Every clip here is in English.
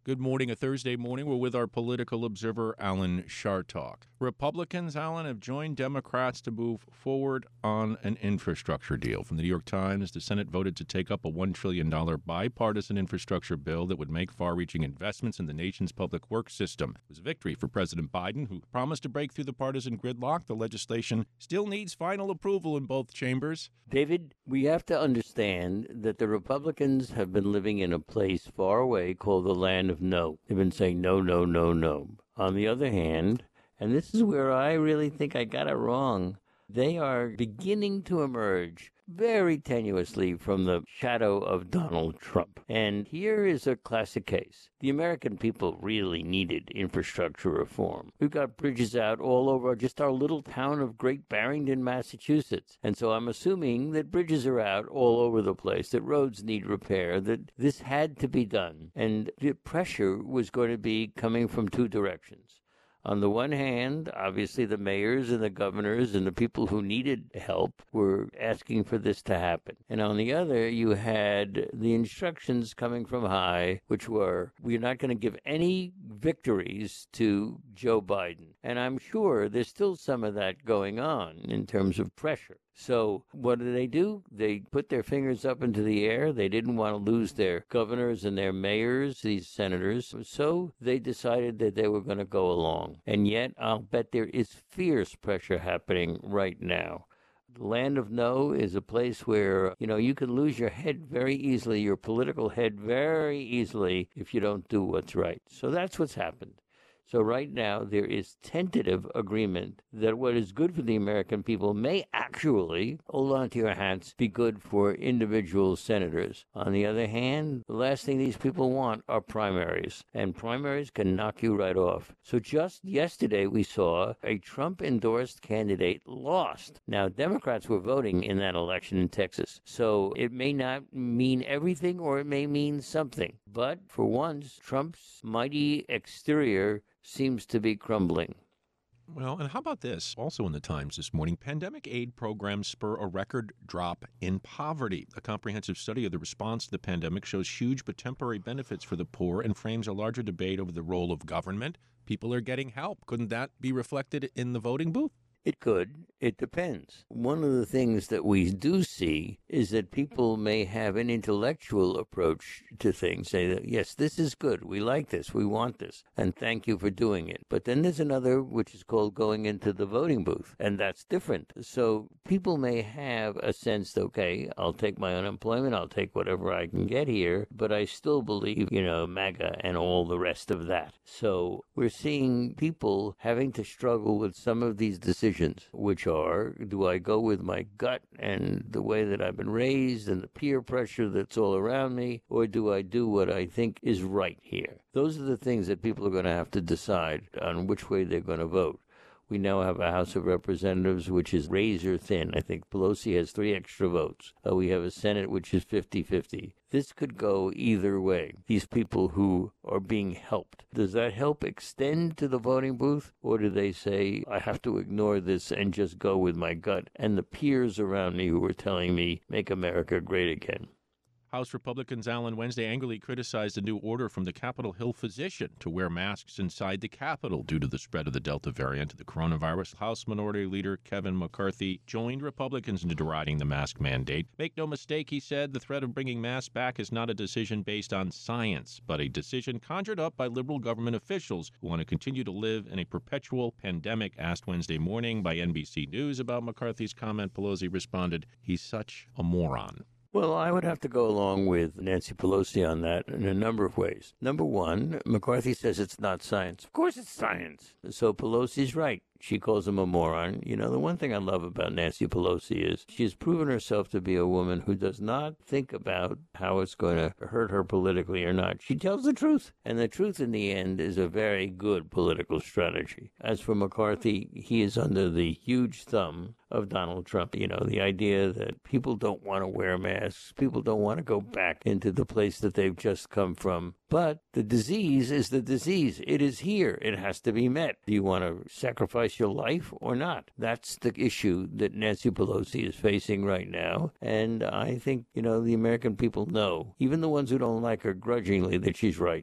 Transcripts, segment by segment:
Good morning, a Thursday morning. We're with our political observer, Alan Chartock. Republicans, Alan, have joined Democrats to move forward on an infrastructure deal. From the New York Times, the Senate voted to take up a $1 trillion bipartisan infrastructure bill that would make far-reaching investments in the nation's public works system. It was a victory for President Biden, who promised to break through the partisan gridlock. The legislation still needs final approval in both chambers. David, we have to understand that the Republicans have been living in a place far away called the land of no. They've been saying no, no, no, no. On the other hand, and this is where I really think I got it wrong, they are beginning to emerge very tenuously from the shadow of Donald Trump. And here is a classic case. The American people really needed infrastructure reform. We've got bridges out all over just our little town of Great Barrington, Massachusetts. And so I'm assuming that bridges are out all over the place, that roads need repair, that this had to be done. And the pressure was going to be coming from two directions. On the one hand, obviously the mayors and the governors and the people who needed help were asking for this to happen. And on the other, you had the instructions coming from high, which were, we're not going to give any victories to Joe Biden. And I'm sure there's still some of that going on in terms of pressure. So what do? They put their fingers up into the air. They didn't want to lose their governors and their mayors, these senators. So they decided that they were going to go along. And yet I'll bet there is fierce pressure happening right now. The land of no is a place where, you can lose your head very easily, your political head very easily, if you don't do what's right. So that's what's happened. So right now, there is tentative agreement that what is good for the American people may actually, hold on to your hats, be good for individual senators. On the other hand, the last thing these people want are primaries, and primaries can knock you right off. So just yesterday, we saw a Trump-endorsed candidate lost. Now, Democrats were voting in that election in Texas, so it may not mean everything or it may mean something. But for once, Trump's mighty exterior seems to be crumbling. Well, and how about this? Also in the Times this morning, pandemic aid programs spur a record drop in poverty. A comprehensive study of the response to the pandemic shows huge but temporary benefits for the poor and frames a larger debate over the role of government. People are getting help. Couldn't that be reflected in the voting booth? It could. It depends. One of the things that we do see is that people may have an intellectual approach to things, say that, yes, this is good, we like this, we want this, and thank you for doing it. But then there's another which is called going into the voting booth, and that's different. So people may have a sense that, okay, I'll take my unemployment, I'll take whatever I can get here, but I still believe, MAGA and all the rest of that. So we're seeing people having to struggle with some of these decisions, which are, do I go with my gut and the way that I've been raised and the peer pressure that's all around me, or do I do what I think is right here? Those are the things that people are going to have to decide on which way they're going to vote. We now have a House of Representatives which is razor thin. I think Pelosi has 3 extra votes. We have a Senate which is 50-50. This could go either way. These people who are being helped, does that help extend to the voting booth? Or do they say, I have to ignore this and just go with my gut and the peers around me who are telling me, make America great again? House Republicans, Alan, Wednesday angrily criticized a new order from the Capitol Hill physician to wear masks inside the Capitol due to the spread of the Delta variant of the coronavirus. House Minority Leader Kevin McCarthy joined Republicans in deriding the mask mandate. Make no mistake, he said, the threat of bringing masks back is not a decision based on science, but a decision conjured up by liberal government officials who want to continue to live in a perpetual pandemic. Asked Wednesday morning by NBC News about McCarthy's comment, Pelosi responded, he's such a moron. Well, I would have to go along with Nancy Pelosi on that in a number of ways. Number one, McCarthy says it's not science. Of course it's science. So Pelosi's right. She calls him a moron. The one thing I love about Nancy Pelosi is she has proven herself to be a woman who does not think about how it's going to hurt her politically or not. She tells the truth. And the truth in the end is a very good political strategy. As for McCarthy, he is under the huge thumb of Donald Trump. The idea that people don't want to wear masks, people don't want to go back into the place that they've just come from. But the disease is the disease. It is here. It has to be met. Do you want to sacrifice your life or not? That's the issue that Nancy Pelosi is facing right now. And I think, the American people know, even the ones who don't like her grudgingly, that she's right.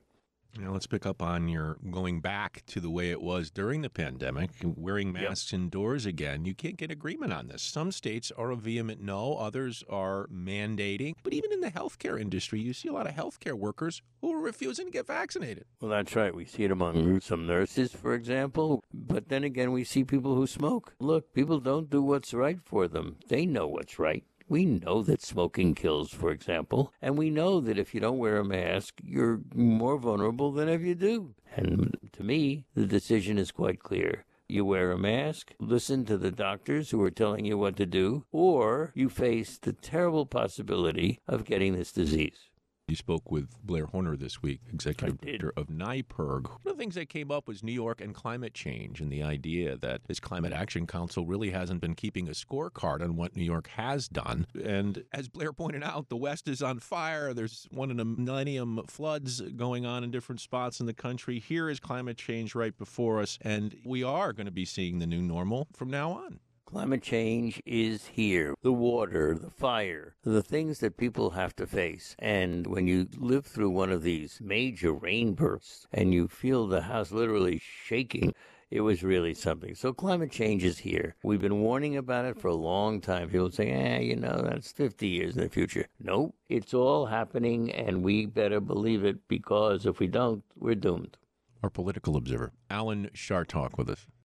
Now, let's pick up on your going back to the way it was during the pandemic, wearing masks indoors again. You can't get agreement on this. Some states are a vehement no, others are mandating. But even in the healthcare industry, you see a lot of healthcare workers who are refusing to get vaccinated. Well, that's right. We see it among some nurses, for example. But then again, we see people who smoke. Look, people don't do what's right for them. They know what's right. We know that smoking kills, for example, and we know that if you don't wear a mask, you're more vulnerable than if you do. And to me, the decision is quite clear. You wear a mask, listen to the doctors who are telling you what to do, or you face the terrible possibility of getting this disease. You spoke with Blair Horner this week, executive director of NYPIRG. One of the things that came up was New York and climate change and the idea that this Climate Action Council really hasn't been keeping a scorecard on what New York has done. And as Blair pointed out, the West is on fire. There's one in a millennium floods going on in different spots in the country. Here is climate change right before us, and we are going to be seeing the new normal from now on. Climate change is here. The water, the fire, the things that people have to face. And when you live through one of these major rain bursts and you feel the house literally shaking, it was really something. So climate change is here. We've been warning about it for a long time. People say, that's 50 years in the future. Nope, it's all happening, and we better believe it, because if we don't, we're doomed. Our political observer, Alan Chartock, with us.